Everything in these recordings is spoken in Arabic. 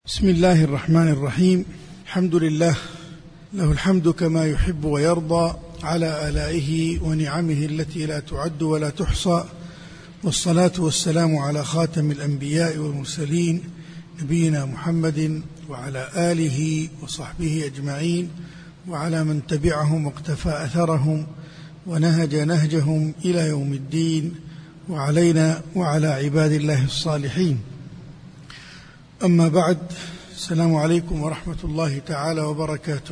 بسم الله الرحمن الرحيم. الحمد لله، له الحمد كما يحب ويرضى على آلائه ونعمه التي لا تعد ولا تحصى، والصلاة والسلام على خاتم الأنبياء والمرسلين نبينا محمد وعلى آله وصحبه أجمعين، وعلى من تبعهم واقتفى أثرهم ونهج نهجهم إلى يوم الدين، وعلينا وعلى عباد الله الصالحين. أما بعد، السلام عليكم ورحمة الله تعالى وبركاته.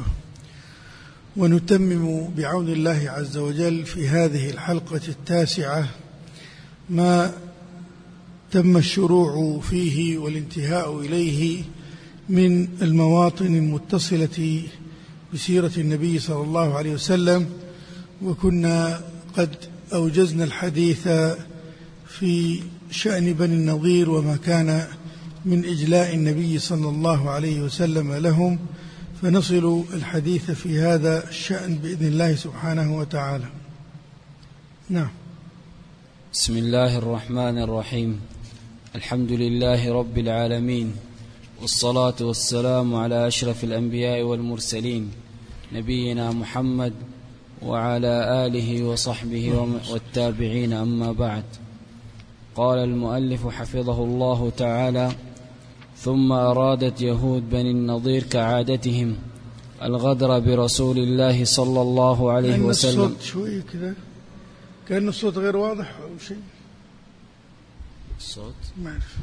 ونتمم بعون الله عز وجل في هذه الحلقة 9 ما تم الشروع فيه والانتهاء إليه من المواطن المتصلة بسيرة النبي صلى الله عليه وسلم، وكنا قد أوجزنا الحديث في شأن بني النضير وما كان من إجلاء النبي صلى الله عليه وسلم لهم، فنصل الحديث في هذا الشأن بإذن الله سبحانه وتعالى. نعم. بسم الله الرحمن الرحيم. الحمد لله رب العالمين، والصلاة والسلام على أشرف الأنبياء والمرسلين نبينا محمد وعلى آله وصحبه والتابعين، أما بعد. قال المؤلف حفظه الله تعالى: ثم أرادت يهود بني النضير كعادتهم الغدر برسول الله صلى الله عليه وسلم. الصوت شوي كذا، كأن الصوت غير واضح أو شيء. الصوت ما أعرف.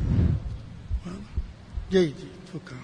جيد، فكر.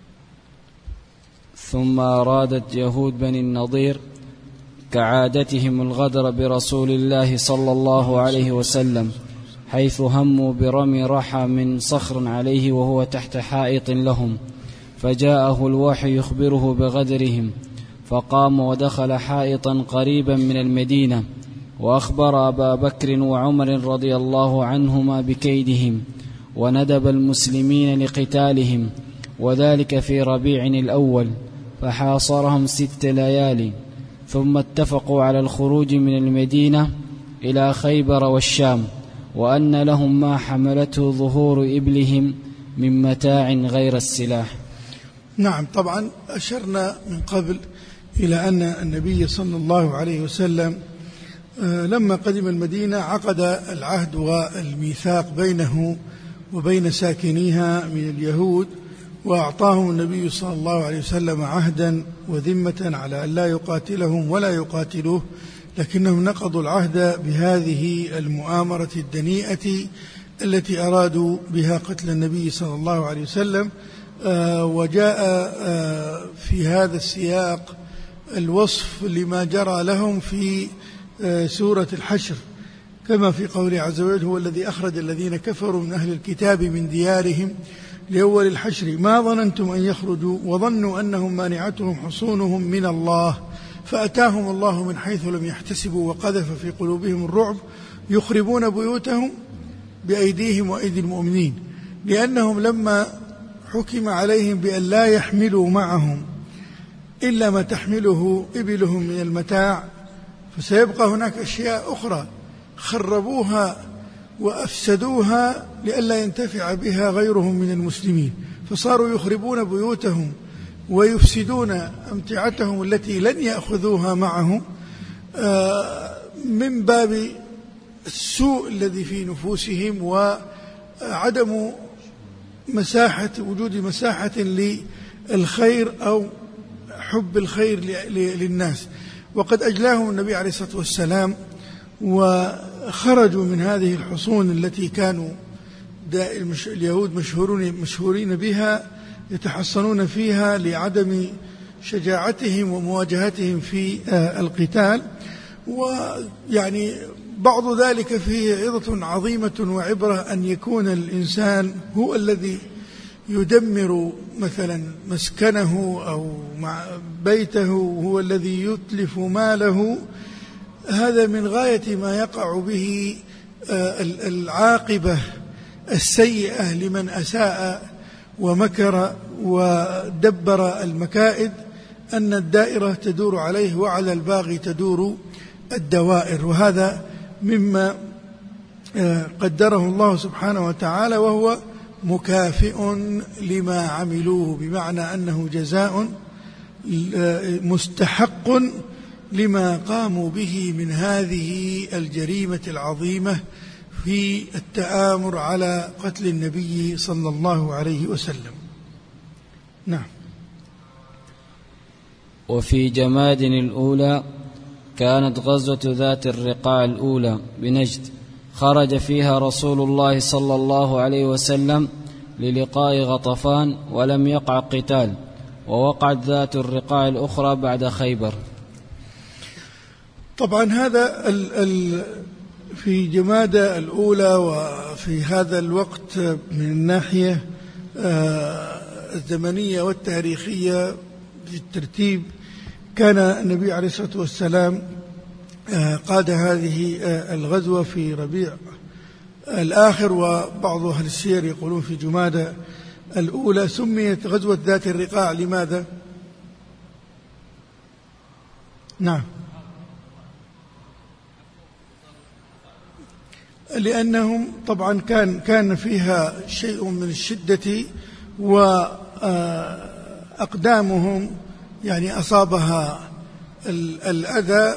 ثم أرادت يهود بني النضير كعادتهم الغدر برسول الله صلى الله عليه وسلم، حيث هموا برمي رحى من صخر عليه وهو تحت حائط لهم، فجاءه الوحي يخبره بغدرهم، فقام ودخل حائطا قريبا من المدينة، وأخبر أبا بكر وعمر رضي الله عنهما بكيدهم، وندب المسلمين لقتالهم، وذلك في ربيع الأول، فحاصرهم 6 ليال، ثم اتفقوا على الخروج من المدينة إلى خيبر والشام، وأن لهم ما حملته ظهور إبلهم من متاع غير السلاح. نعم، طبعا أشرنا من قبل إلى أن النبي صلى الله عليه وسلم لما قدم المدينة عقد العهد والميثاق بينه وبين ساكنيها من اليهود، وأعطاهم النبي صلى الله عليه وسلم عهدا وذمة على أن لا يقاتلهم ولا يقاتلوه، لكنهم نقضوا العهد بهذه المؤامرة الدنيئة التي أرادوا بها قتل النبي صلى الله عليه وسلم. وجاء في هذا السياق الوصف لما جرى لهم في سورة الحشر، كما في قوله عز وجل: هو الذي أخرج الذين كفروا من أهل الكتاب من ديارهم لأول الحشر ما ظننتم أن يخرجوا وظنوا أنهم مانعتهم حصونهم من الله فأتاهم الله من حيث لم يحتسبوا وقذف في قلوبهم الرعب يخربون بيوتهم بأيديهم وأيدي المؤمنين، لأنهم لما حكم عليهم بأن لا يحملوا معهم إلا ما تحمله إبلهم من المتاع، فسيبقى هناك أشياء أخرى خربوها وأفسدوها لئلا ينتفع بها غيرهم من المسلمين، فصاروا يخربون بيوتهم ويفسدون أمتعتهم التي لن يأخذوها معهم من باب السوء الذي في نفوسهم وعدم وجود مساحة للخير أو حب الخير للناس. وقد أجلاهم النبي عليه الصلاة والسلام وخرجوا من هذه الحصون التي كانوا اليهود مشهورين بها يتحصنون فيها لعدم شجاعتهم ومواجهتهم في القتال. ويعني بعض ذلك فيه عظة عظيمة وعبرة، أن يكون الإنسان هو الذي يدمر مثلا مسكنه أو بيته، هو الذي يتلف ماله. هذا من غاية ما يقع به العاقبة السيئة لمن أساء ومكر ودبر المكائد، أن الدائرة تدور عليه وعلى الباغي تدور الدوائر، وهذا مما قدره الله سبحانه وتعالى، وهو مكافئ لما عملوه، بمعنى أنه جزاء مستحق لما قاموا به من هذه الجريمة العظيمة في التآمر على قتل النبي صلى الله عليه وسلم. نعم. وفي جماد الأولى كانت غزوة ذات الرقاع الأولى بنجد، خرج فيها رسول الله صلى الله عليه وسلم للقاء غطفان ولم يقع قتال، ووقعت ذات الرقاع الأخرى بعد خيبر. طبعا هذا في جمادى الأولى، وفي هذا الوقت من الناحية الزمنية والتاريخية في الترتيب كان النبي عليه الصلاة والسلام قاد هذه الغزوة في ربيع الآخر، وبعض أهل السير يقولون في جمادى الأولى. سميت غزوة ذات الرقاع لماذا؟ نعم، لأنهم طبعا كان فيها شيء من الشدة، وأقدامهم يعني أصابها الأذى،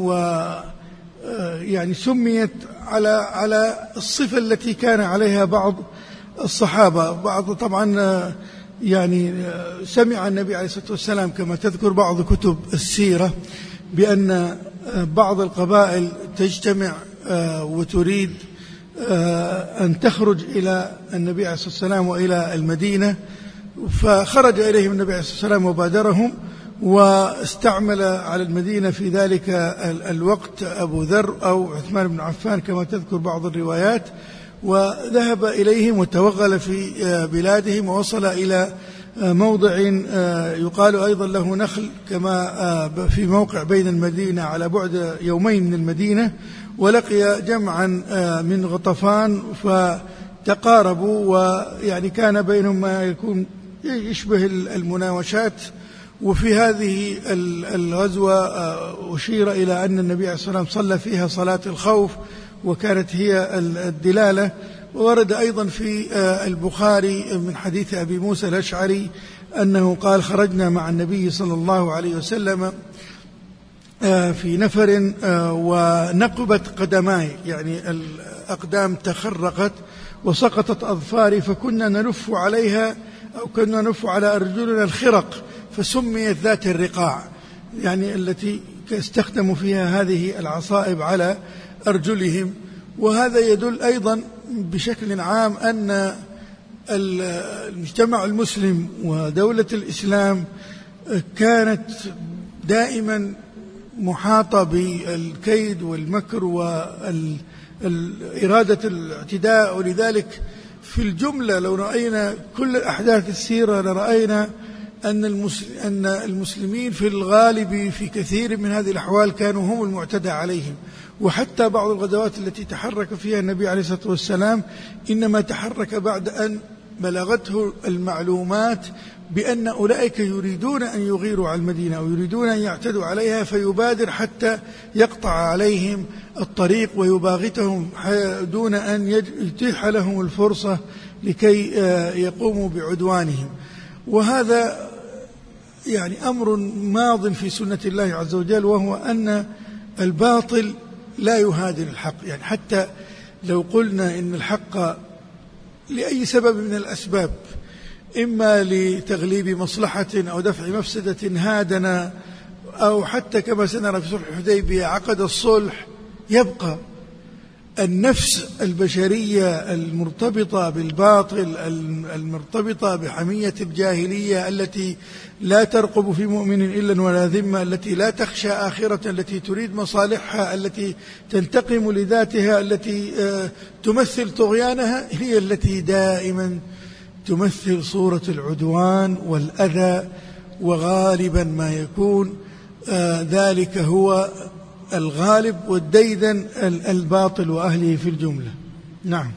ويعني سميت على الصفة التي كان عليها بعض الصحابة. بعض طبعا يعني سمع النبي عليه الصلاة والسلام كما تذكر بعض كتب السيرة بأن بعض القبائل تجتمع وتريد أن تخرج إلى النبي عليه الصلاة والسلام وإلى المدينة، فخرج إليهم النبي عليه الصلاة والسلام وبادرهم، واستعمل على المدينة في ذلك الوقت أبو ذر أو عثمان بن عفان كما تذكر بعض الروايات، وذهب إليهم وتوغل في بلادهم، ووصل إلى موضع يقال أيضا له نخل كما في موقع بين المدينة على بعد يومين من المدينة، ولقي جمعا من غطفان فتقاربوا، ويعني كان بينهم ما يكون يشبه المناوشات. وفي هذه الغزوة أشير إلى أن النبي عليه الصلاة والسلام صلى فيها صلاة الخوف، وكانت هي الدلالة. وورد أيضا في البخاري من حديث أبي موسى الأشعري أنه قال: خرجنا مع النبي صلى الله عليه وسلم في نفر ونقبت قدماي، يعني الأقدام تخرقت وسقطت أظفاري، فكنا نلف عليها أو كنا نلف على أرجلنا الخرق، فسميت ذات الرقاع، يعني التي استخدموا فيها هذه العصائب على أرجلهم. وهذا يدل أيضا بشكل عام أن المجتمع المسلم ودولة الإسلام كانت دائما محاطة بالكيد والمكر وإرادة الاعتداء. ولذلك في الجملة لو رأينا كل أحداث السيرة لرأينا أن المسلمين في الغالب في كثير من هذه الأحوال كانوا هم المعتدى عليهم. وحتى بعض الغزوات التي تحرك فيها النبي عليه الصلاة والسلام إنما تحرك بعد أن بلغته المعلومات بأن أولئك يريدون أن يغيروا على المدينة أو يريدون أن يعتدوا عليها، فيبادر حتى يقطع عليهم الطريق ويباغتهم دون أن يتيح لهم الفرصة لكي يقوموا بعدوانهم. وهذا يعني أمر ماض في سنة الله عز وجل، وهو أن الباطل لا يهادن الحق. يعني حتى لو قلنا إن الحق لأي سبب من الأسباب، إما لتغليب مصلحة أو دفع مفسدة هادنا، أو حتى كما سنرى في صلح الحديبية عقد الصلح، يبقى النفس البشرية المرتبطة بالباطل، المرتبطة بحمية الجاهلية التي لا ترقب في مؤمن إلا ولا ذمة، التي لا تخشى آخرة، التي تريد مصالحها، التي تنتقم لذاتها، التي تمثل طغيانها، هي التي دائما تمثل صورة العدوان والأذى. وغالبا ما يكون ذلك هو الغالب والديدن الباطل وأهله في الجملة. نعم.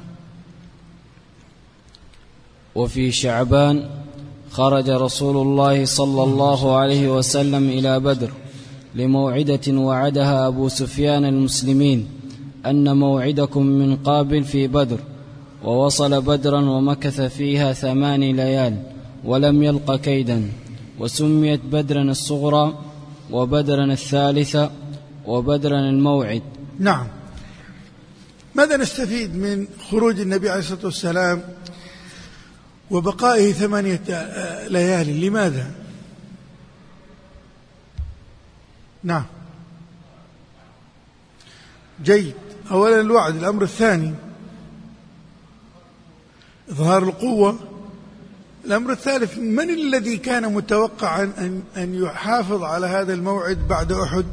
وفي شعبان خرج رسول الله صلى الله عليه وسلم إلى بدر لموعدة وعدها أبو سفيان المسلمين أن موعدكم من قابل في بدر، ووصل بدرا ومكث فيها 8 ليال ولم يلق كيدا، وسميت بدرا الصغرى وبدرا الثالثة وبدرا الموعد. نعم. ماذا نستفيد من خروج النبي عليه الصلاة والسلام وبقائه 8 ليال؟ لماذا؟ نعم، جيد. أولا الوعد. الأمر الثاني إظهار القوة. الأمر الثالث، من الذي كان متوقعا أن يحافظ على هذا الموعد بعد أحد؟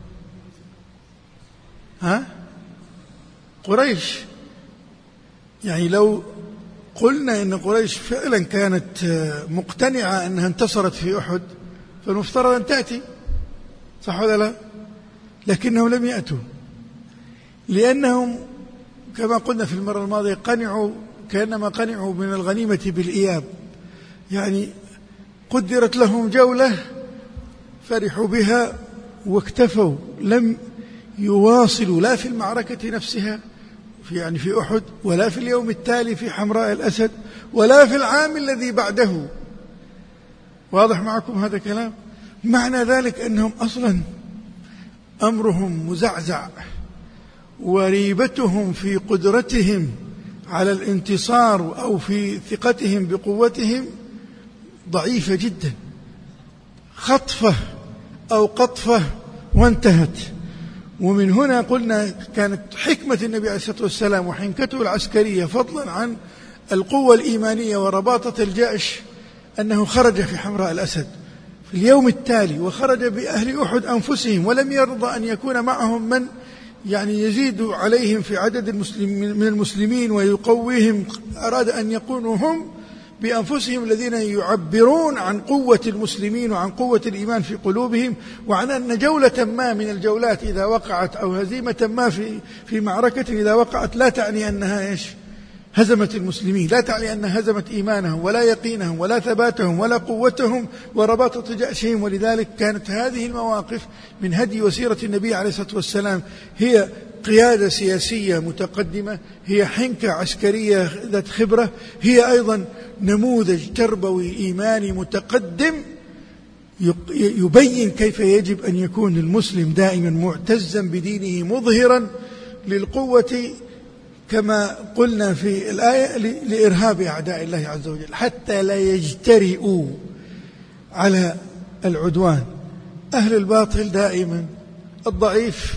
قريش. يعني لو قلنا إن قريش فعلا كانت مقتنعة أنها انتصرت في أحد فالمفترض أن تأتي، صح ولا لا؟ لكنهم لم يأتوا، لأنهم كما قلنا في المرة الماضية قنعوا كأنما قنعوا من الغنيمة بالإياب. يعني قدرت لهم جولة فرحوا بها واكتفوا، لم يواصلوا لا في المعركة نفسها في أحد، ولا في اليوم التالي في حمراء الأسد، ولا في العام الذي بعده. واضح معكم هذا الكلام؟ معنى ذلك أنهم أصلا أمرهم مزعزع، وريبتهم في قدرتهم على الانتصار أو في ثقتهم بقوتهم ضعيفة جدا. خطفة أو قطفة وانتهت. ومن هنا قلنا كانت حكمة النبي عليه الصلاة والسلام وحنكته العسكرية فضلا عن القوة الإيمانية ورباطة الجيش أنه خرج في حمراء الأسد في اليوم التالي، وخرج بأهل أحد أنفسهم، ولم يرضى أن يكون معهم من يزيد عليهم في عدد من المسلمين ويقويهم. أراد أن يكونوا هم بأنفسهم الذين يعبرون عن قوة المسلمين وعن قوة الإيمان في قلوبهم، وعن أن جولة ما من الجولات إذا وقعت أو هزيمة ما في معركة إذا وقعت لا تعني أنها هزمت المسلمين، لا تعني أنها هزمت إيمانهم ولا يقينهم ولا ثباتهم ولا قوتهم ورباطة جأشهم. ولذلك كانت هذه المواقف من هدي وسيرة النبي عليه الصلاة والسلام هي قيادة سياسية متقدمة، هي حنكة عسكرية ذات خبرة، هي أيضا نموذج تربوي إيماني متقدم يبين كيف يجب أن يكون المسلم دائما معتزا بدينه مظهرا للقوة كما قلنا في الآية لإرهاب أعداء الله عز وجل حتى لا يجترئوا على العدوان. أهل الباطل دائما الضعيف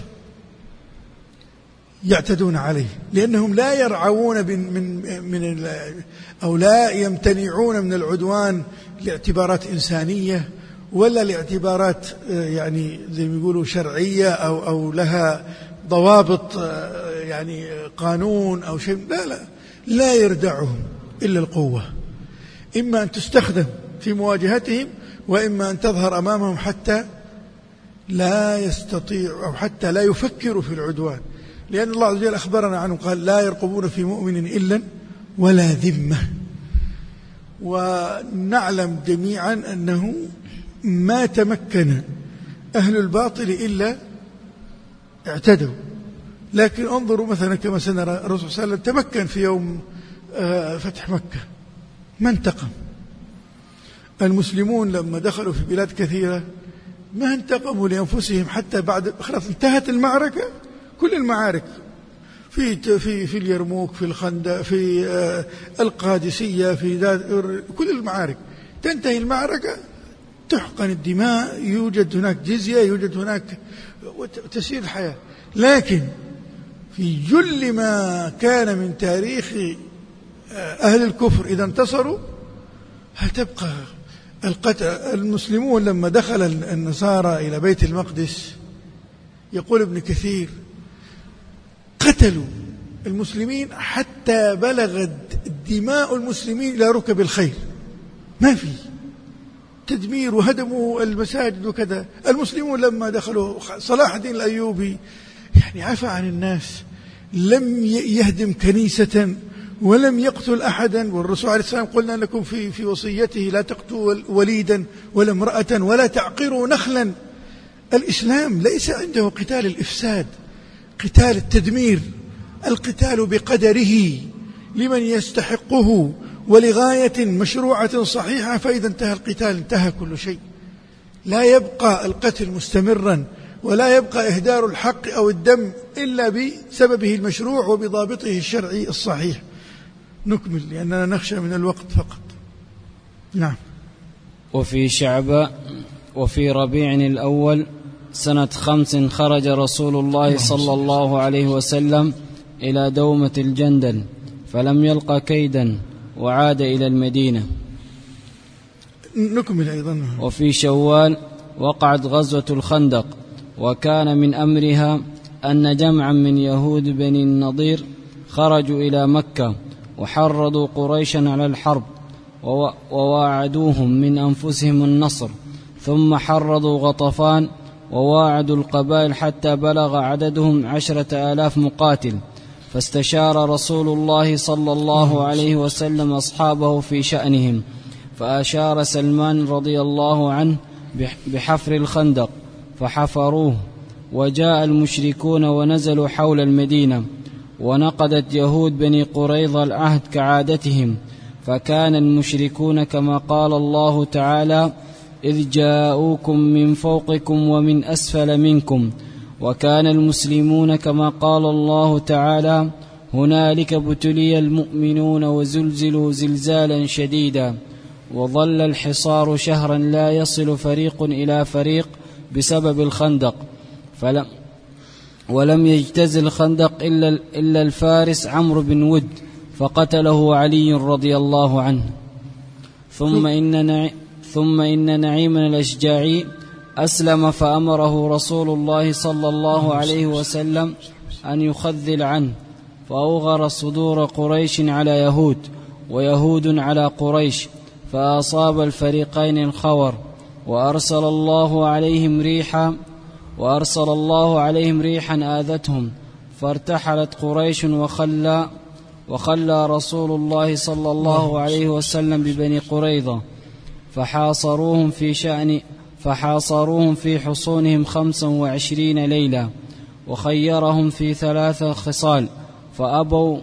يعتدون عليه، لأنهم لا يرعون أو لا يمتنعون من العدوان لاعتبارات إنسانية ولا لاعتبارات زي ما يقولوا شرعية أو لها ضوابط قانون أو شيء. لا يردعهم إلا القوة، إما أن تستخدم في مواجهتهم، وإما أن تظهر أمامهم حتى لا يستطيع أو حتى لا يفكروا في العدوان. لأن الله عز وجل أخبرنا عنه قال لا يرقبون في مؤمن إلا ولا ذمة. ونعلم جميعا أنه ما تمكن أهل الباطل إلا اعتدوا. لكن انظروا مثلا كما سنرى الرسول صلى الله عليه وسلم تمكن في يوم فتح مكة، ما انتقم. المسلمون لما دخلوا في بلاد كثيرة ما انتقموا لأنفسهم حتى بعد خلاص انتهت المعركة. كل المعارك في اليرموك، في الخندق، في القادسية، في كل المعارك تنتهي المعركة، تحقن الدماء، يوجد هناك جزية، يوجد هناك تسير الحياة. لكن في جل ما كان من تاريخ أهل الكفر إذا انتصروا هتبقى القتل. المسلمون لما دخل النصارى إلى بيت المقدس يقول ابن كثير قتلوا المسلمين حتى بلغت دماء المسلمين إلى ركب الخيل، ما في تدمير وهدموا المساجد وكذا. المسلمون لما دخلوا صلاح الدين الأيوبي عفى عن الناس، لم يهدم كنيسة ولم يقتل أحدا. والرسول عليه السلام قلنا لكم في وصيته لا تقتلوا وليدا ولا امرأة ولا تعقروا نخلا. الإسلام ليس عنده قتال الإفساد، قتال التدمير، القتال بقدره. لمن يستحقه ولغاية مشروعة صحيحة، فإذا انتهى القتال انتهى كل شيء. لا يبقى القتل مستمرا ولا يبقى إهدار الحق أو الدم إلا بسببه المشروع وبضابطه الشرعي الصحيح. نكمل لأننا نخشى من الوقت فقط. نعم. وفي ربيع الأول سنة 5 خرج رسول الله صلى الله عليه وسلم إلى دومة الجندل فلم يلق كيدا وعاد إلى المدينة. نكمل أيضا. وفي شوال وقعت غزوة الخندق، وكان من أمرها أن جمعا من يهود بني النضير خرجوا إلى مكة وحرضوا قريشا على الحرب وواعدوهم من أنفسهم النصر، ثم حرضوا غطفان وواعدوا القبائل حتى بلغ عددهم 10,000 مقاتل. فاستشار رسول الله صلى الله عليه وسلم أصحابه في شأنهم، فأشار سلمان رضي الله عنه بحفر الخندق فحفروه، وجاء المشركون ونزلوا حول المدينة، ونقضت يهود بني قريظة العهد كعادتهم، فكان المشركون كما قال الله تعالى: إذ جاءوكم من فوقكم ومن أسفل منكم، وكان المسلمون كما قال الله تعالى: هنالك ابتلي المؤمنون وزلزلوا زلزالا شديدا، وظل الحصار شهرا لا يصل فريق إلى فريق بسبب الخندق، ولم يجتز الخندق إلا الفارس عمرو بن ود فقتله علي رضي الله عنه. ثم إن نعيما الأشجاعي أسلم، فأمره رسول الله صلى الله عليه وسلم أن يخذل عنه، فأوغر صدور قريش على يهود ويهود على قريش، فأصاب الفريقين الخور، وأرسل الله عليهم ريحا آذتهم، فارتحلت قريش وخلى رسول الله صلى الله عليه وسلم ببني قريظة، فحاصروهم في حصونهم 25 ليلة، وخيرهم في 3 خصال فأبوا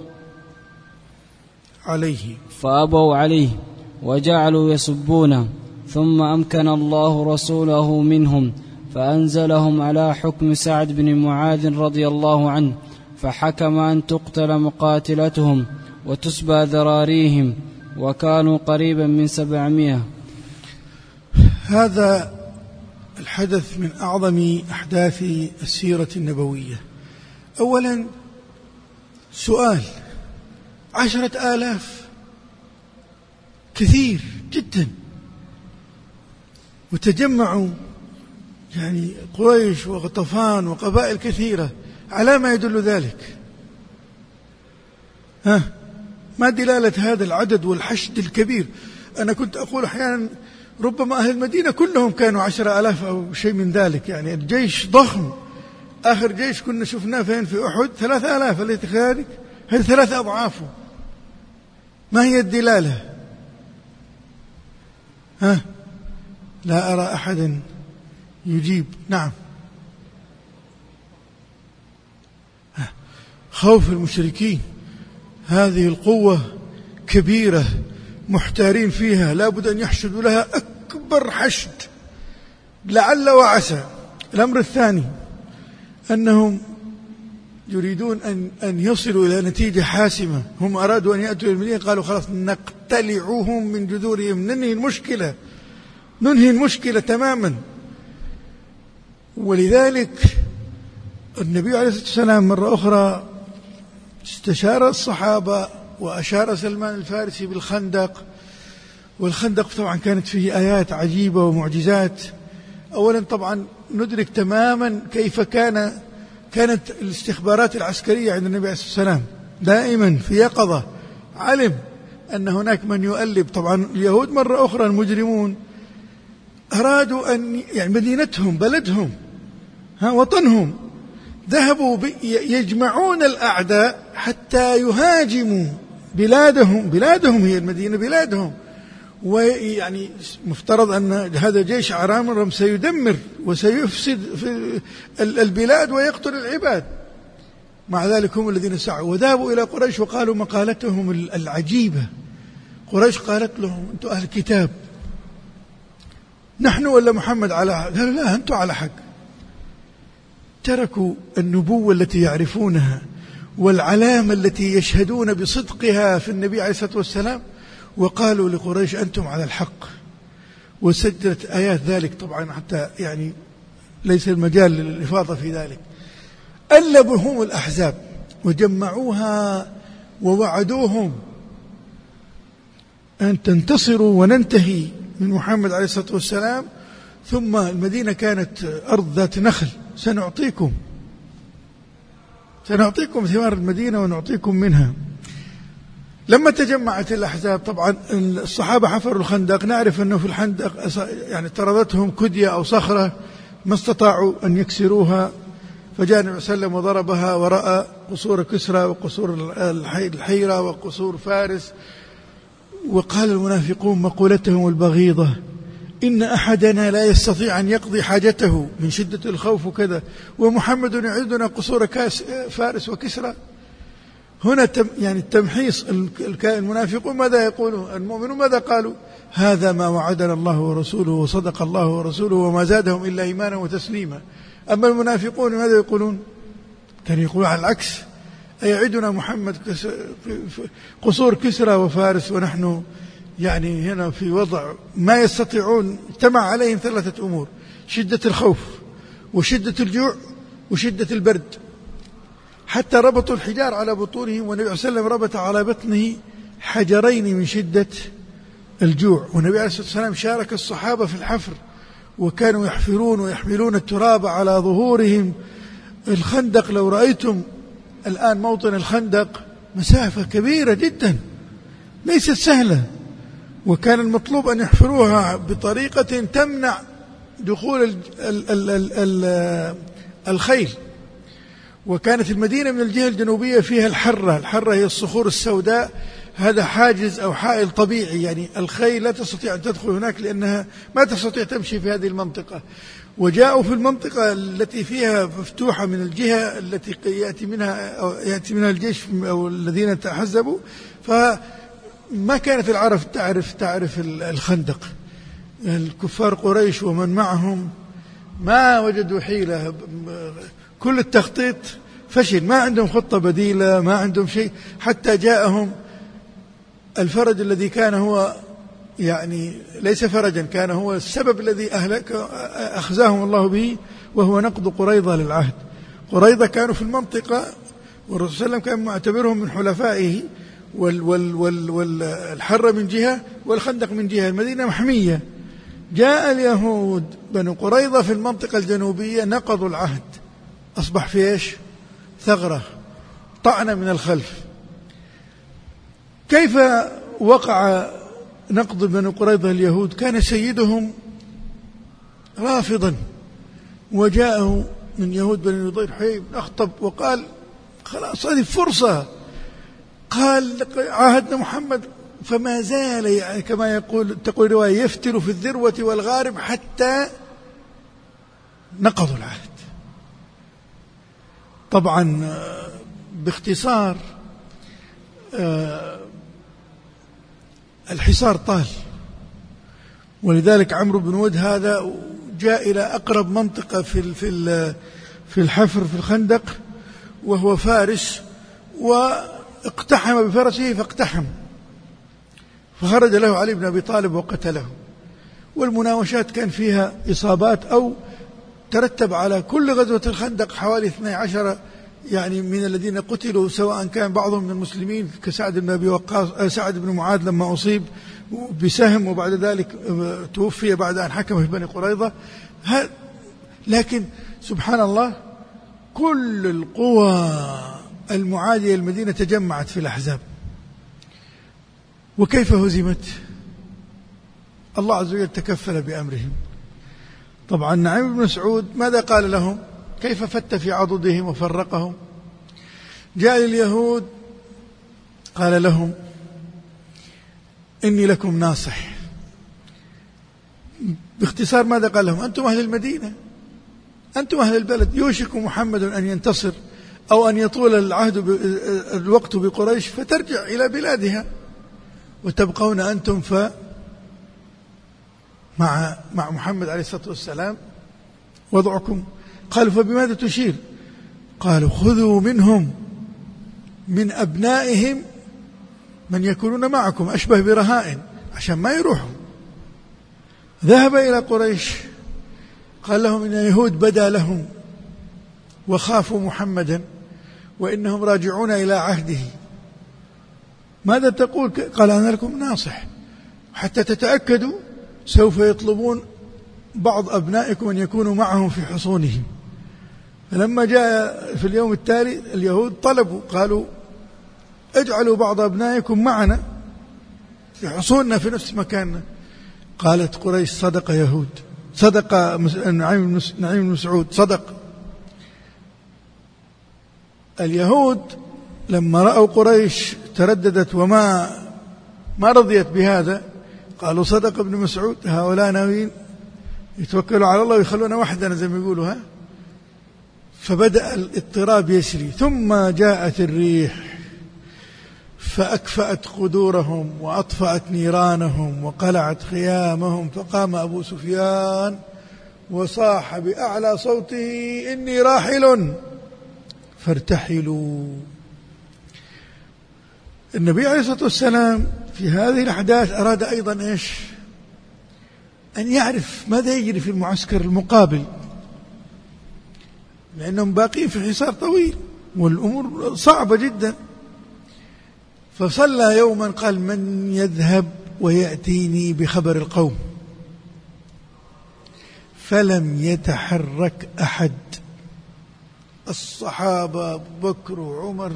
عليه وجعلوا يسبونه، ثم أمكن الله رسوله منهم فأنزلهم على حكم سعد بن معاذ رضي الله عنه، فحكم أن تقتل مقاتلتهم وتسبى ذراريهم، وكانوا قريبا من 700. هذا الحدث من أعظم أحداث السيرة النبوية. أولا سؤال: 10,000 كثير جدا، وتجمعوا يعني قريش وغطفان وقبائل كثيرة، على ما يدل ذلك؟ ما دلالة هذا العدد والحشد الكبير؟ أنا كنت أقول أحيانا ربما أهل المدينة كلهم كانوا 10,000 أو شيء من ذلك، يعني الجيش ضخم. آخر جيش كنا شفناه فين؟ في أحد 3,000، أليس كذلك؟ هذه 3 أضعافه. ما هي الدلالة؟ لا أرى أحدا يجيب. نعم. خوف المشركين، هذه القوة كبيرة محتارين فيها، لا بد أن يحشدوا لها أكبر حشد لعل وعسى. الأمر الثاني أنهم يريدون أن يصلوا إلى نتيجة حاسمة. هم أرادوا أن يأتوا إلى المدينة، قالوا خلاص نقتلعهم من جذورهم، ننهي المشكلة تماما. ولذلك النبي عليه الصلاة والسلام مرة أخرى استشار الصحابة، وأشار سلمان الفارسي بالخندق. والخندق طبعا كانت فيه آيات عجيبة ومعجزات. أولا طبعا ندرك تماما كيف كانت الاستخبارات العسكرية عند النبي عليه الصلاة والسلام دائما في يقظة. علم أن هناك من يؤلب. طبعا اليهود مرة أخرى المجرمون أرادوا أن يعني مدينتهم، بلدهم، وطنهم، ذهبوا يجمعون الأعداء حتى يهاجموا بلادهم هي المدينة بلادهم. ويعني مفترض أن هذا جيش عرامرم سيدمر وسيفسد في البلاد ويقتل العباد. مع ذلك هم الذين سعوا وذهبوا إلى قريش وقالوا مقالتهم العجيبة. قريش قالت لهم أنتم أهل الكتاب، نحن ولا محمد على حق؟ قالوا لا، أنتم على حق. تركوا النبوة التي يعرفونها والعلامة التي يشهدون بصدقها في النبي عليه الصلاة والسلام، وقالوا لقريش أنتم على الحق. وسجلت آيات ذلك طبعا، حتى يعني ليس المجال للإفاضة في ذلك. ألبوا هم الأحزاب وجمعوها ووعدوهم أن تنتصروا وننتهي من محمد عليه الصلاة والسلام، ثم المدينة كانت أرض ذات نخل، سنعطيكم ثمار المدينة ونعطيكم منها. لما تجمعت الأحزاب، طبعا الصحابة حفروا الخندق، نعرف أنه في الخندق يعني طردتهم كدية أو صخرة ما استطاعوا أن يكسروها، فجاء النبي صلى الله عليه وسلم وضربها، ورأى قصور كسرى وقصور الحيرة وقصور فارس. وقال المنافقون مقولتهم البغيضة: إن أحدنا لا يستطيع أن يقضي حاجته من شدة الخوف وكذا، ومحمد يعدنا قصور فارس وكسرى. هنا يعني التمحيص. المنافقون ماذا يقولون؟ المؤمنون ماذا قالوا؟ هذا ما وعدنا الله ورسوله وصدق الله ورسوله وما زادهم إلا إيمانا وتسليما. أما المنافقون ماذا يقولون؟ كانوا يقولون على العكس: أيعدنا محمد قصور كسرى وفارس ونحن يعني هنا في وضع ما يستطيعون. اجتمع عليهم ثلاثة أمور: شدة الخوف وشدة الجوع وشدة البرد، حتى ربطوا الحجار على بطونهم، والنبي صلى الله عليه وسلم ربط على بطنه حجرين من شدة الجوع. والنبي عليه الصلاة والسلام شارك الصحابة في الحفر، وكانوا يحفرون ويحملون التراب على ظهورهم. الخندق لو رأيتم الآن موطن الخندق مسافة كبيرة جدا ليست سهلة، وكان المطلوب أن يحفروها بطريقة تمنع دخول الخيل. وكانت المدينة من الجهة الجنوبية فيها الحرة هي الصخور السوداء، هذا حاجز أو حائل طبيعي، يعني الخيل لا تستطيع أن تدخل هناك لأنها ما تستطيع تمشي في هذه المنطقة. وجاءوا في المنطقة التي فيها مفتوحة من الجهة التي يأتي منها الجيش أو الذين تحزبوا، فما كانت العرب تعرف الخندق. الكفار قريش ومن معهم ما وجدوا حيلة، كل التخطيط فشل، ما عندهم خطة بديلة، ما عندهم شيء، حتى جاءهم الفرج الذي كان هو يعني ليس فرجا، كان هو السبب الذي أخزاهم الله به، وهو نقض قريظة للعهد. قريظة كانوا في المنطقة، والرسول صلى الله عليه وسلم كان معتبرهم من حلفائه، والحرة من جهة والخندق من جهة، المدينة محمية. جاء اليهود بنو قريظة في المنطقة الجنوبية، نقضوا العهد، أصبح في إيش؟ ثغرة، طعنة من الخلف. كيف وقع نقض بنو قريظة اليهود؟ كان سيدهم رافضا، وجاءه من يهود بني نضير حي بن أخطب وقال: خلاص هذه فرصة. قال: عاهدنا محمد، فما زال يعني كما تقول رواية يفتر في الذروة والغارب حتى نقضوا العهد. طبعا باختصار الحصار طال، ولذلك عمرو بن ود هذا جاء إلى أقرب منطقة في الحفر في الخندق، وهو فارس، واقتحم بفرسه فاقتحم، فخرج له علي بن أبي طالب وقتله. والمناوشات كان فيها إصابات، أو ترتب على كل غزوة الخندق حوالي 12 يعني من الذين قتلوا، سواء كان بعضهم من المسلمين كسعد بن أبي وقاص، سعد بن معاذ لما أصيب بسهم وبعد ذلك توفي بعد أن حكم في بني قريظة. لكن سبحان الله كل القوى المعادية للمدينة تجمعت في الأحزاب. وكيف هزمت؟ الله عز وجل تكفل بأمرهم. طبعا نعيم بن مسعود ماذا قال لهم؟ كيف فت في عضدهم وفرقهم؟ جاء لليهود قال لهم: إني لكم ناصح. باختصار ماذا قال لهم؟ أنتم أهل المدينة، أنتم أهل البلد، يوشك محمد أن ينتصر أو أن يطول الوقت بقريش فترجع إلى بلادها وتبقون أنتم مع محمد عليه الصلاة والسلام وضعكم. قالوا فبماذا تشير؟ قالوا خذوا منهم من أبنائهم من يكونون معكم أشبه برهائن عشان ما يروحوا. ذهب إلى قريش قال لهم إن اليهود بدا لهم وخافوا محمدا وإنهم راجعون إلى عهده، ماذا تقول؟ قال أنا لكم ناصح، حتى تتأكدوا سوف يطلبون بعض أبنائكم أن يكونوا معهم في حصونهم. فلما جاء في اليوم التالي اليهود طلبوا، قالوا اجعلوا بعض أبنائكم معنا في حصوننا في نفس مكاننا. قالت قريش صدق يهود، صدق نعيم بن مسعود، صدق. اليهود لما رأوا قريش ترددت وما رضيت بهذا قالوا صدق ابن مسعود، هؤلاء ناويين يتوكلوا على الله ويخلونا وحدنا زي ما يقولوا ها. فبدأ الاضطراب يسري، ثم جاءت الريح فأكفأت قدورهم وأطفأت نيرانهم وقلعت خيامهم. فقام أبو سفيان وصاح بأعلى صوته إني راحل فارتحلوا. النبي عليه الصلاة والسلام في هذه الأحداث أراد أيضا إيش؟ أن يعرف ماذا يجري في المعسكر المقابل، لأنهم باقين في حصار طويل والأمور صعبة جدا. فصلى يوما قال من يذهب ويأتيني بخبر القوم؟ فلم يتحرك أحد، الصحابة أبو بكر وعمر.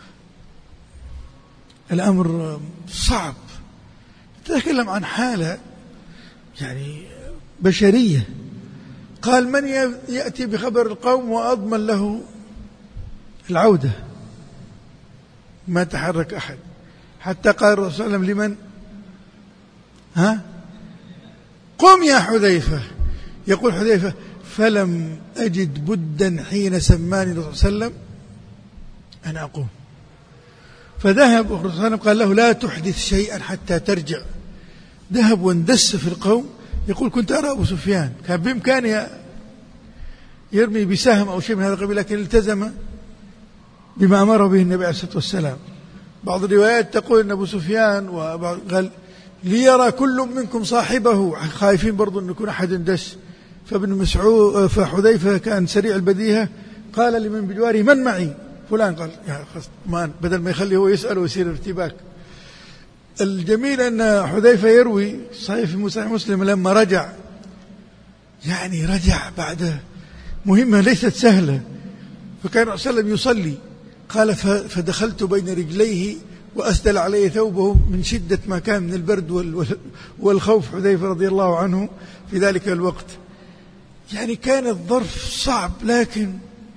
الأمر صعب، تتكلم عن حالة يعني بشرية. قال من يأتي بخبر القوم وأضمن له العودة؟ ما تحرك أحد، حتى قال الرسول صلى الله عليه وسلم لمن؟ قم يا حذيفة. يقول حذيفة فلم أجد بدا حين سماني الرسول صلى الله عليه وسلم أن أقوم. فذهب الرسول صلى الله عليه وسلم قال له لا تحدث شيئا حتى ترجع. ذهب واندس في القوم. يقول كنت أرى أبو سفيان كان بإمكانه يرمي بسهم أو شيء من هذا القبيل، لكن التزم بما أمره به النبي عليه الصلاة والسلام. بعض الروايات تقول أن أبو سفيان قال ليرى كل منكم صاحبه، خايفين برضو أن يكون أحد اندس. فابن مسعود فحذيفة كان سريع البديهة قال لمن بجواره من معي؟ فلان. قال يا مان، بدل ما يخلي هو يسأل ويصير ارتباك. الجميل أن حذيفة يروي صحيح في صحيح مسلم لما رجع، يعني رجع بعد مهمة ليست سهلة، فكان صلى الله عليه وسلم يصلي. قال فدخلت بين رجليه وأسدل عليه ثوبه من شدة ما كان من البرد والخوف حذيفة رضي الله عنه في ذلك الوقت. يعني كان الظرف صعب، لكن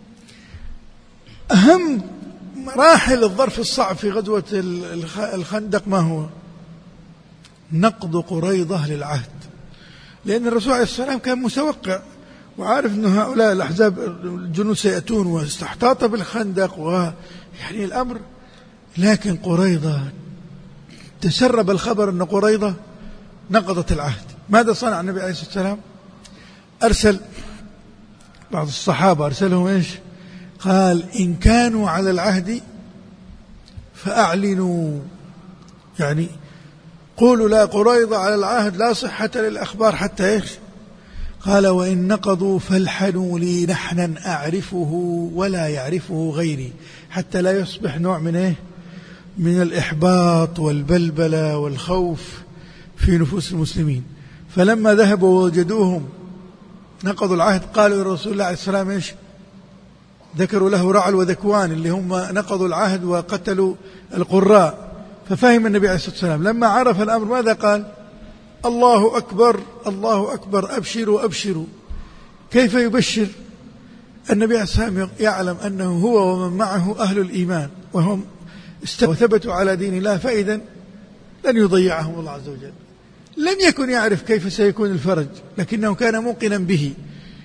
أهم مراحل الظرف الصعب في غزوة الخندق ما هو؟ نقض قريضة للعهد. لأن الرسول عليه الصلاة والسلام كان متوقع وعارف أن هؤلاء الأحزاب الجنود سيأتون، واستحتاط بالخندق ويعني الأمر. لكن قريضة تسرب الخبر أن قريضة نقضت العهد. ماذا صنع النبي عليه الصلاة والسلام؟ أرسل بعض الصحابة، أرسلهم إيش؟ قال إن كانوا على العهد فأعلنوا، يعني قولوا لا قريضة على العهد، لا صحة للأخبار حتى إيش؟ قال وإن نقضوا فالحنوا لي نحنا أعرفه ولا يعرفه غيري، حتى لا يصبح نوع من إيه؟ من الإحباط والبلبلة والخوف في نفوس المسلمين. فلما ذهبوا ووجدوهم نقضوا العهد قالوا للرسول الله عليه السلام إيش؟ ذكروا له رعل وذكوان اللي هم نقضوا العهد وقتلوا القراء. ففهم النبي عليه الصلاة والسلام لما عرف الأمر ماذا قال؟ الله أكبر الله أكبر، أبشروا أبشروا. كيف يبشر؟ النبي عليه الصلاة والسلام يعلم أنه هو ومن معه أهل الإيمان وهم وثبتوا على دين الله، فإذا لن يضيعهم الله عز وجل. لم يكن يعرف كيف سيكون الفرج، لكنه كان موقنا به.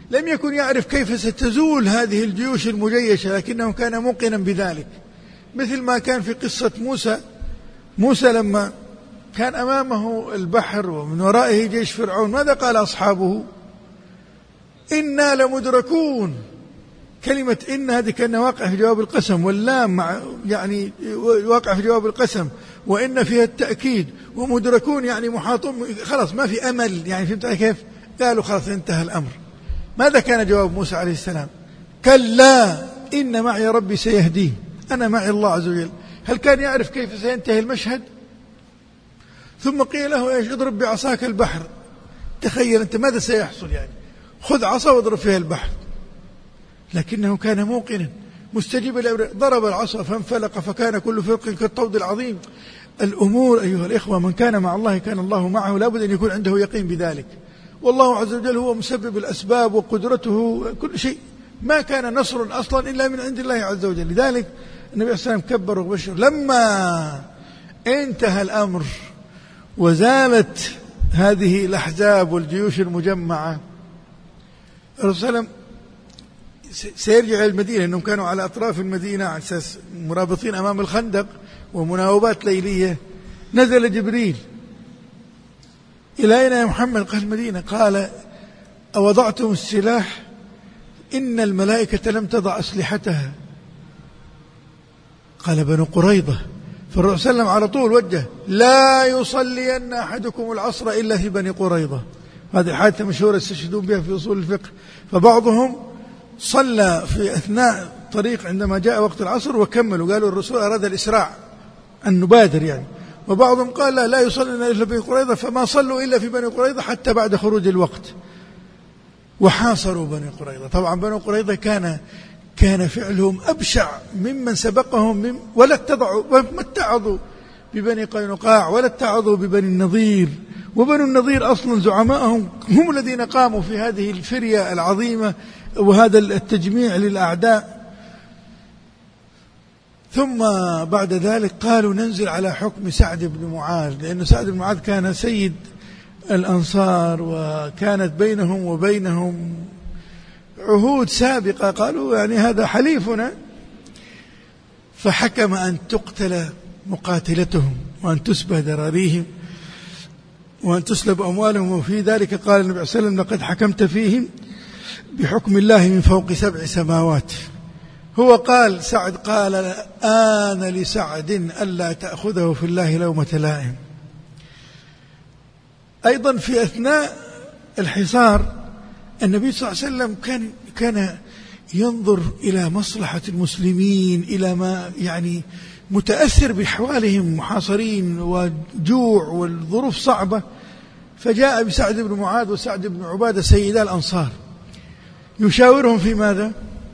لم يكن يعرف كيف ستزول هذه الجيوش المجيشة، لكنه كان موقنا بذلك، مثل ما كان في قصة موسى لما كان أمامه البحر ومن ورائه جيش فرعون، ماذا قال أصحابه؟ إنا لمدركون. كلمة إن هذه كان واقع في جواب القسم، واللام يعني واقع في جواب القسم، وإن فيها التأكيد، ومدركون يعني محاطون، خلاص ما في أمل، يعني فهمت كيف؟ قالوا خلاص انتهى الأمر. ماذا كان جواب موسى عليه السلام؟ كلا إن معي ربي سيهديه، أنا معي الله عز وجل. هل كان يعرف كيف سينتهي المشهد؟ ثم قيل له إيش؟ اضرب بعصاك البحر. تخيل أنت ماذا سيحصل، يعني خذ عصا واضرب فيها البحر. لكنه كان موقنا مستجيب الأمر، ضرب العصا فانفلق فكان كل فرق كالطود العظيم. الأمور أيها الإخوة، من كان مع الله كان الله معه، لابد أن يكون عنده يقين بذلك. والله عز وجل هو مسبب الأسباب وقدرته كل شيء. ما كان نصر أصلا إلا من عند الله عز وجل. لذلك النبي صلى الله عليه وسلم كبر وبشر. لما انتهى الأمر وزالت هذه الأحزاب والجيوش المجمعة، الرسول صلى الله عليه وسلم سيرجع إلى المدينة، أنهم كانوا على أطراف المدينة على أساس مرابطين أمام الخندق ومناوبات ليلية. نزل جبريل: إلى أين يا محمد؟ قال: المدينة. قال: أوضعتم السلاح؟ إن الملائكة لم تضع أسلحتها. قال: بنو قريظة. فالرسول صلى الله عليه وسلم على طول وجه: لا يصلين أحدكم العصر إلا في بني قريظة. هذه حادثة مشهورة يستشهدون بها في أصول الفقه. فبعضهم صلى في أثناء طريق عندما جاء وقت العصر وكملوا، قالوا الرسول أراد الإسراع أن نبادر يعني. وبعضهم قال لا يصلي إلا في بني قريظة، فما صلوا إلا في بني قريظة حتى بعد خروج الوقت، وحاصروا بني قريظة. طبعا بني قريظة كان فعلهم أبشع ممن سبقهم، ولا اتعظوا ببني قينقاع ولا اتعظوا ببني النضير. وبنو النضير أصلا زعمائهم هم الذين قاموا في هذه الفرية العظيمة وهذا التجميع للأعداء. ثم بعد ذلك قالوا ننزل على حكم سعد بن معاذ، لأن سعد بن معاذ كان سيد الأنصار وكانت بينهم وبينهم عهود سابقة. قالوا يعني هذا حليفنا. فحكم أن تقتل مقاتلتهم وأن تسبى ذراريهم وأن تسلب أموالهم. وفي ذلك قال النبي صلى الله عليه وسلم: لقد حكمت فيهم بحكم الله من فوق 7 سماوات. هو قال سعد قال: آن لسعد ألا تأخذه في الله لومة لائم. أيضا في أثناء الحصار النبي صلى الله عليه وسلم كان ينظر إلى مصلحة المسلمين، إلى ما يعني متأثر بحوالهم، محاصرين وجوع والظروف صعبة. فجاء بسعد بن معاذ وسعد بن عبادة سيدا الأنصار يشاورهم في ماذا؟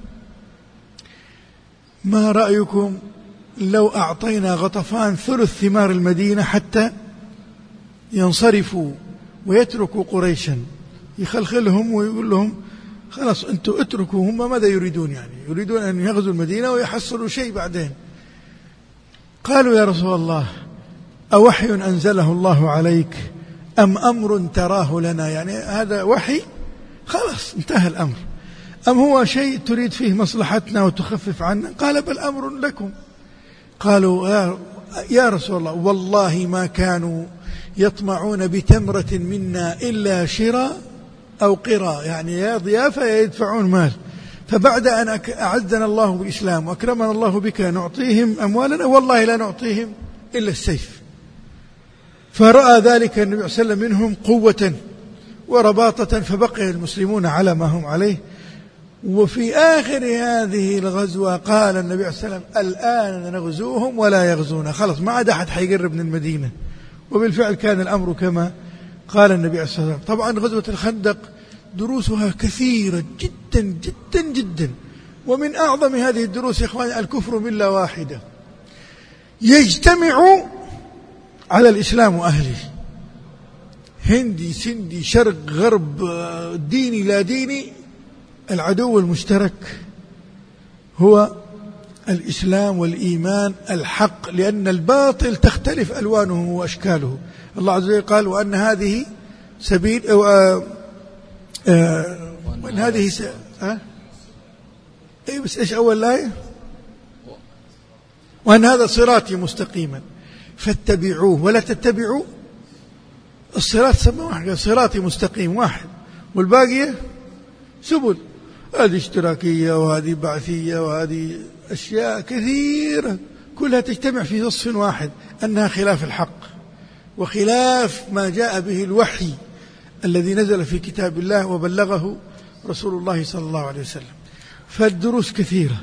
ما رأيكم لو أعطينا غطفان ثلث ثمار المدينة حتى ينصرفوا ويتركوا قريشا؟ يخلخلهم ويقول لهم خلاص أنتم اتركوا. هم ماذا يريدون؟ يعني يريدون أن يغزوا المدينة ويحصلوا شيء بعدين. قالوا: يا رسول الله، أوحي أنزله الله عليك أم أمر تراه لنا؟ يعني هذا وحي خلاص انتهى الأمر، أم هو شيء تريد فيه مصلحتنا وتخفف عنا؟ قال: بل أمر لكم. قالوا: يا رسول الله، والله ما كانوا يطمعون بتمرة منا إلا شراء أو قراء، يعني يا ضيافة يا يدفعون مال. فبعد أن أعزنا الله بالإسلام وأكرمنا الله بك نعطيهم أموالنا؟ والله لا نعطيهم إلا السيف. فرأى ذلك النبي صلى الله عليه وسلم منهم قوة ورباطة، فبقي المسلمون على ما هم عليه. وفي آخر هذه الغزوة قال النبي صلى الله عليه وسلم: الآن نغزوهم ولا يغزونا، خلص ما عاد أحد حيقرب من المدينة. وبالفعل كان الأمر كما قال النبي صلى الله عليه وسلم. طبعا غزوة الخندق دروسها كثيرة جدا جدا جدا، ومن أعظم هذه الدروس يا إخواني الكفر ملة واحدة يجتمع على الإسلام وأهله، هندي سندي شرق غرب ديني لا ديني، العدو المشترك هو الإسلام والإيمان الحق، لأن الباطل تختلف ألوانه وأشكاله. الله عز وجل قال: وأن هذه سبيل وأن هذه أي بس إيش أول آية؟ وأن هذا صراطي مستقيما فاتبعوه ولا تتبعوا الصراط. سمى واحد صراطي مستقيم واحد، والباقية سبل، هذه اشتراكية وهذه بعثية وهذه أشياء كثيرة كلها تجتمع في وصف واحد، أنها خلاف الحق وخلاف ما جاء به الوحي الذي نزل في كتاب الله وبلغه رسول الله صلى الله عليه وسلم. فالدروس كثيرة،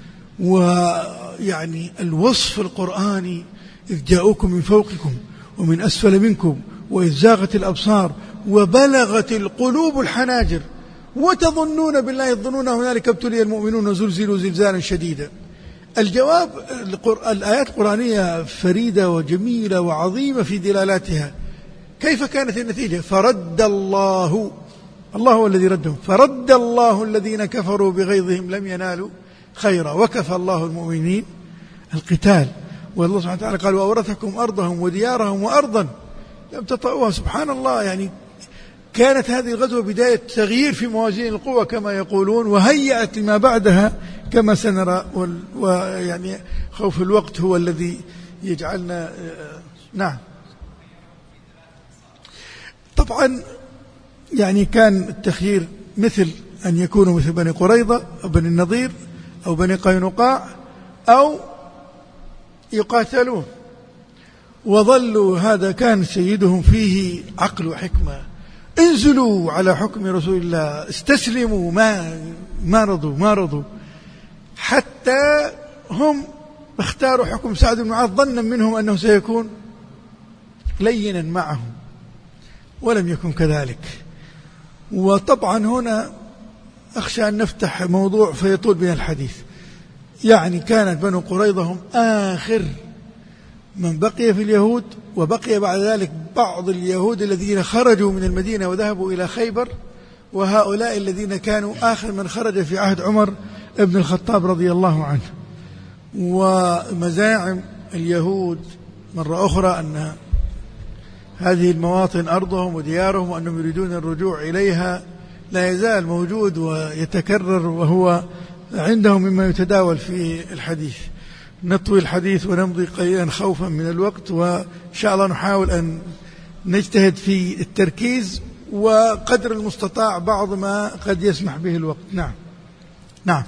ويعني الوصف القرآني إذ جاءوكم من فوقكم ومن أسفل منكم وإذ زاغت الأبصار وبلغت القلوب الحناجر وتظنون بالله الظنون هنالك ابتلي المؤمنون وزلزلوا زلزالا شديدا. الجواب الآيات القرآنية فريدة وجميلة وعظيمة في دلالاتها. كيف كانت النتيجة؟ فرد الله هو الذي ردهم، فرد الله الذين كفروا بغيظهم لم ينالوا خيرا وكفى الله المؤمنين القتال. والله سبحانه وتعالى قال وأورثكم أرضهم وديارهم وأرضا لم تطئوها. سبحان الله، يعني كانت هذه الغزوة بداية تغيير في موازين القوى كما يقولون، وهيأت لما بعدها كما سنرى. ويعني خوف الوقت هو الذي يجعلنا نعم. طبعا يعني كان التخيير مثل أن يكونوا مثل بني قريظة أو بني النضير أو بني قينقاع أو يقاتلون، وظلوا هذا كان سيدهم فيه عقل وحكمة. انزلوا على حكم رسول الله، استسلموا، ما رضوا حتى هم اختاروا حكم سعد بن معاذ ظنا منهم أنه سيكون لينا معهم، ولم يكن كذلك. وطبعا هنا أخشى أن نفتح موضوع فيطول بنا الحديث. يعني كانت بنو قريظة هم آخر من بقي في اليهود، وبقي بعد ذلك بعض اليهود الذين خرجوا من المدينة وذهبوا إلى خيبر، وهؤلاء الذين كانوا آخر من خرج في عهد عمر ابن الخطاب رضي الله عنه. ومزاعم اليهود مرة أخرى أن هذه المواطن أرضهم وديارهم وأنهم يريدون الرجوع إليها لا يزال موجود ويتكرر، وهو عندهم مما يتداول في الحديث. نطوي الحديث ونمضي قليلا خوفا من الوقت، وإن شاء الله نحاول أن نجتهد في التركيز وقدر المستطاع بعض ما قد يسمح به الوقت. نعم.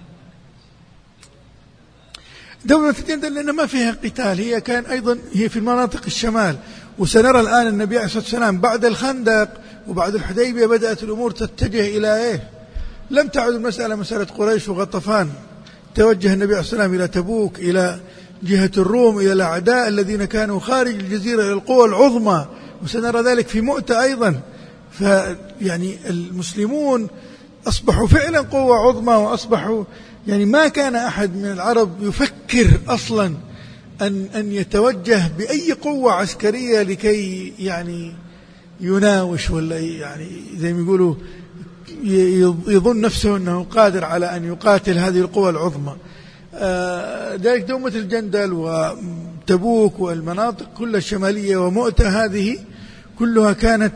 دولة الجندل لأن ما فيها قتال، هي كان أيضا هي في المناطق الشمال. وسنرى الآن النبي عليه الصلاة والسلام بعد الخندق وبعد الحديبية بدأت الأمور تتجه إلى لم تعد المسألة مسألة قريش وغطفان. توجه النبي عليه الصلاة والسلام إلى تبوك، إلى جهة الروم، إلى الأعداء الذين كانوا خارج الجزيرة، إلى القوى العظمى. وسنرى ذلك في مؤتة أيضا. فيعني المسلمون أصبحوا فعلا قوة عظمى، وأصبحوا يعني ما كان أحد من العرب يفكر أصلا أن يتوجه بأي قوة عسكرية لكي يعني يناوش ولا يعني زي ما يقولوا يظن نفسه أنه قادر على أن يقاتل هذه القوى العظمى. ذلك دومة الجندل وتبوك والمناطق كلها الشمالية ومؤتة هذه كلها كانت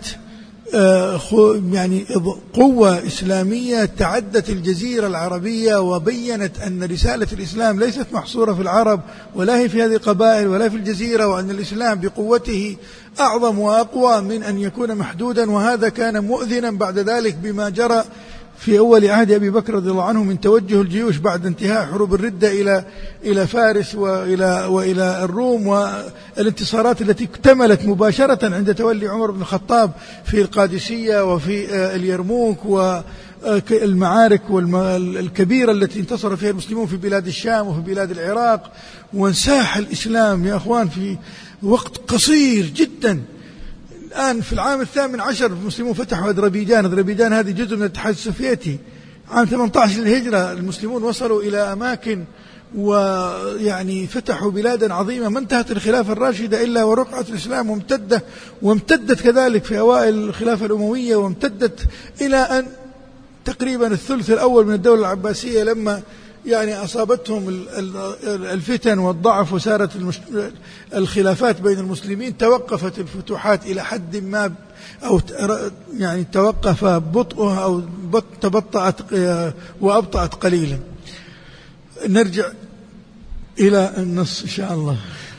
يعني قوة إسلامية تعدت الجزيرة العربية، وبينت أن رسالة الإسلام ليست محصورة في العرب ولا هي في هذه القبائل ولا في الجزيرة، وأن الإسلام بقوته أعظم وأقوى من أن يكون محدودا. وهذا كان مؤذنا بعد ذلك بما جرى في أول عهد أبي بكر رضي الله عنه من توجه الجيوش بعد انتهاء حروب الردة إلى فارس وإلى الروم، والانتصارات التي اكتملت مباشرة عند تولي عمر بن الخطاب في القادسية وفي اليرموك، والمعارك الكبيرة التي انتصر فيها المسلمون في بلاد الشام وفي بلاد العراق. وانساح الإسلام يا أخوان في وقت قصير جدا. الآن في العام 18 المسلمون فتحوا أذربيجان هذه جزء من الاتحاد السوفيتي. عام 18 للهجرة المسلمون وصلوا إلى أماكن ويعني فتحوا بلادا عظيمة. ما انتهت الخلافة الراشدة إلا ورقعة الإسلام وامتدت كذلك في أوائل الخلافة الأموية، وامتدت إلى أن تقريبا الثلث الأول من الدولة العباسية لما يعني أصابتهم الفتن والضعف وسارت الخلافات بين المسلمين، توقفت الفتوحات إلى حد ما، أو يعني توقف بطئها أو تبطأت وأبطأت قليلا. نرجع إلى النص إن شاء الله.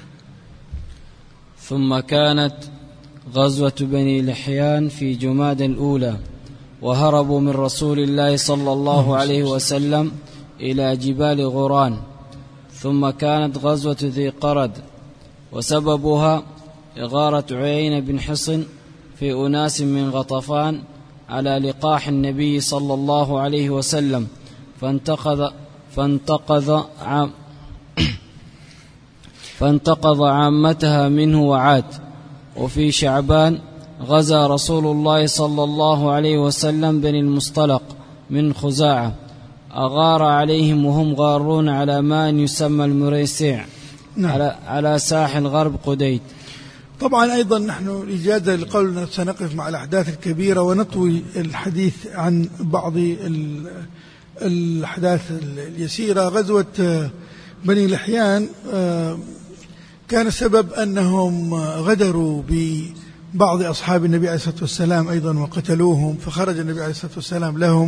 ثم كانت غزوة بني لحيان في جمادى الأولى، وهربوا من رسول الله صلى الله عليه وسلم إلى جبال غوران. ثم كانت غزوة ذي قرد، وسببها إغارة عيينة بن حصن في أناس من غطفان على لقاح النبي صلى الله عليه وسلم، فانتقض عامتها منه وعاد. وفي شعبان غزا رسول الله صلى الله عليه وسلم بني المصطلق من خزاعة، أغار عليهم وهم غارون على ماء يسمى المريسيع على ساحل غرب قديد. طبعا أيضا نحن إجازة لقولنا سنقف مع الأحداث الكبيرة ونطوي الحديث عن بعض الأحداث اليسيرة. غزوة بني لحيان كان السبب أنهم غدروا ببعض أصحاب النبي عليه الصلاة والسلام أيضا وقتلوهم، فخرج النبي عليه الصلاة والسلام لهم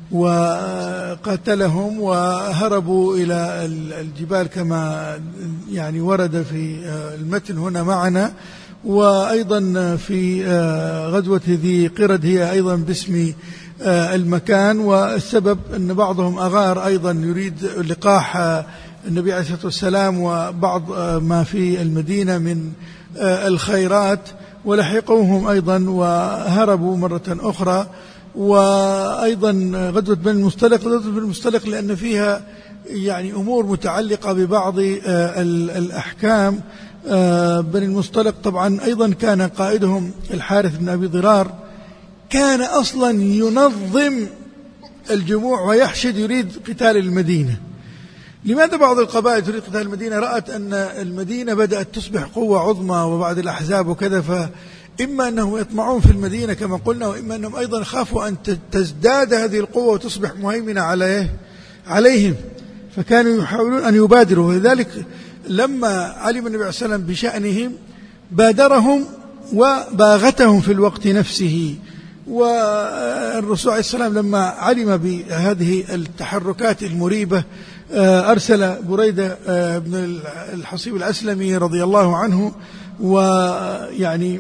وقتلهم وهربوا إلى الجبال كما يعني ورد في المتن هنا معنا. وأيضا في غزوة ذي قرد هي أيضا باسم المكان، والسبب أن بعضهم أغار أيضا يريد لقاح النبي عليه الصلاة والسلام وبعض ما في المدينة من الخيرات، ولحقوهم أيضا وهربوا مرة أخرى. وأيضا غزوة بني المصطلق لأن فيها يعني أمور متعلقة ببعض الأحكام. بني المصطلق طبعا أيضا كان قائدهم الحارث بن أبي ضرار، كان أصلا ينظم الجموع ويحشد يريد قتال المدينة. لماذا بعض القبائل تريد قتال المدينة؟ رأت أن المدينة بدأت تصبح قوة عظمى وبعد الأحزاب وكذا، فإما أنهم يطمعون في المدينة كما قلنا، وإما أنهم أيضا خافوا أن تزداد هذه القوة وتصبح مهيمنة عليهم، فكانوا يحاولون أن يبادروا. ولذلك لما علم النبي عليه الصلاة والسلام بشأنهم بادرهم وباغتهم في الوقت نفسه. والرسول عليه السلام لما علم بهذه التحركات المريبة أرسل بريدة بن الحصيب الأسلمي رضي الله عنه ويعني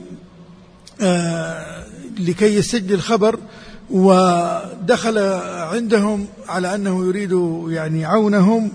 لكي يسجل الخبر، ودخل عندهم على أنه يريد يعني عونهم،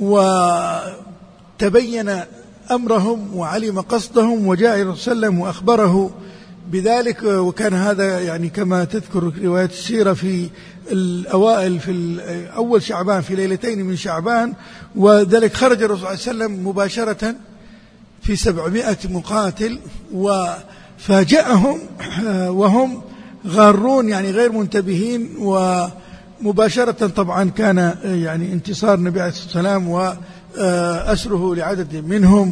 وتبين أمرهم وعلم قصدهم وجاء إلى الرسول صلى الله عليه وسلم وأخبره بذلك. وكان هذا يعني كما تذكر رواية السيرة في الأوائل في أول شعبان في ليلتين من شعبان، وذلك خرج الرسول صلى الله عليه وسلم مباشرة في 700 مقاتل وفاجأهم وهم غارون يعني غير منتبهين، ومباشرة طبعا كان يعني انتصار النبي عليه الصلاة والسلام وأسره لعدد منهم.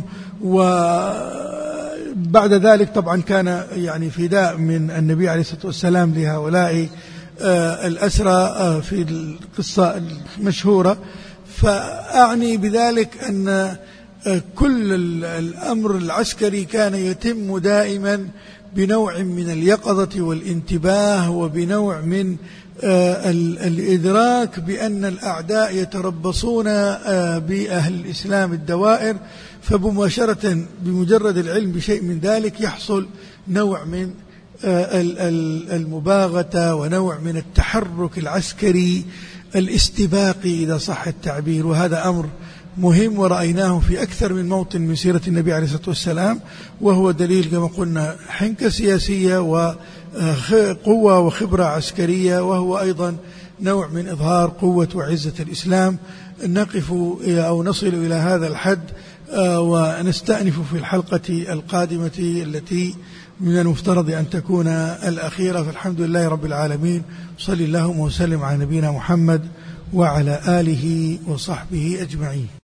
وبعد ذلك طبعا كان يعني فداء من النبي عليه الصلاة والسلام لهؤلاء الأسرى في القصة المشهورة. فأعني بذلك أن كل الأمر العسكري كان يتم دائما بنوع من اليقظة والانتباه وبنوع من الإدراك بأن الأعداء يتربصون بأهل الإسلام الدوائر، فبمباشرة بمجرد العلم بشيء من ذلك يحصل نوع من المباغتة ونوع من التحرك العسكري الاستباقي إذا صح التعبير. وهذا أمر مهم ورأيناه في أكثر من موطن من سيرة النبي عليه الصلاة والسلام، وهو دليل كما قلنا حنكة سياسية وقوة وخبرة عسكرية، وهو أيضا نوع من إظهار قوة وعزة الإسلام. نقف أو نصل إلى هذا الحد ونستأنف في الحلقة القادمة التي من المفترض أن تكون الأخيرة. فالحمد لله رب العالمين، صلى اللهم وسلم على نبينا محمد وعلى آله وصحبه أجمعين.